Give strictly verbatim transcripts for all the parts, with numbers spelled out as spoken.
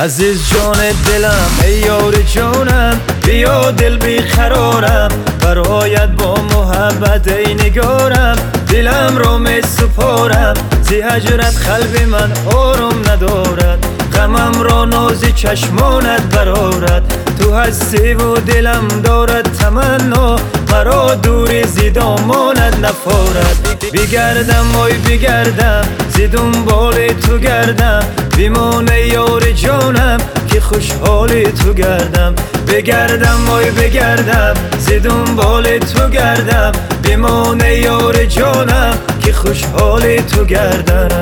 عزیز جان دلم ای یار جانم، بیا دل بیقرارم برایت با محبت ای نگارم. دلم را می سپارم زی هجرت قلب من آرام ندارد، غمم را نازی چشمانت برارد. تو هستی و دلم دارد تمنا، مرا دوری زی دامانت نفارد. بگردم وای بگردم زی دنبال تو گردم، بیمانه یار جانم که خوشحال تو گردم. بگردم وای بگردم زی دنبال تو گردم، بیمانه یار جانم که خوشحال تو گردم.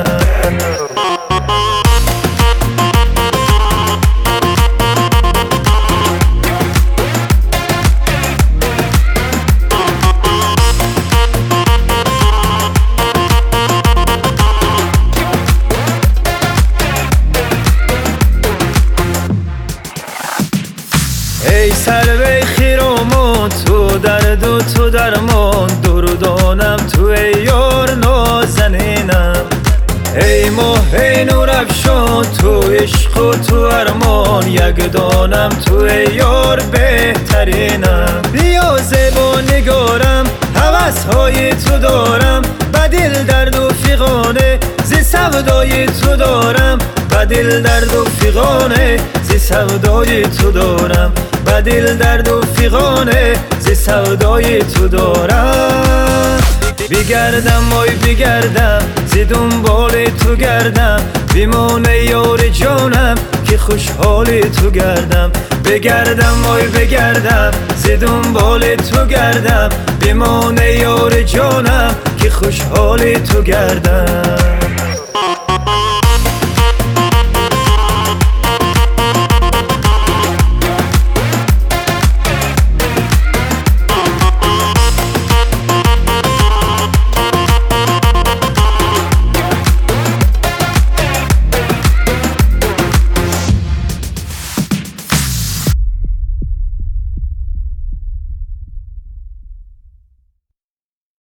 ای سروی خیرامان تو درد و تو درمان، دردانم تو ای یار نازنینم. ای ماه ای نور افشان تو عشق و تو ارمان، یک دانم تو ای یار بهترینم. بیا زیبا نگارم هوس های تو دارم، بدل درد و فیغانه زی سودای تو دارم. بدل درد و فیغانه زی سودای تو دارم، بدل درد و فیغانه زی سودای تو دارم. بگردم وای بگردم زی دنبال تو گردم، بیمانه یار جانم که خوشحال تو گردم. بگردم وای بگردم زی دنبال تو گردم، بیمانه یار جانم که خوشحال تو گردم.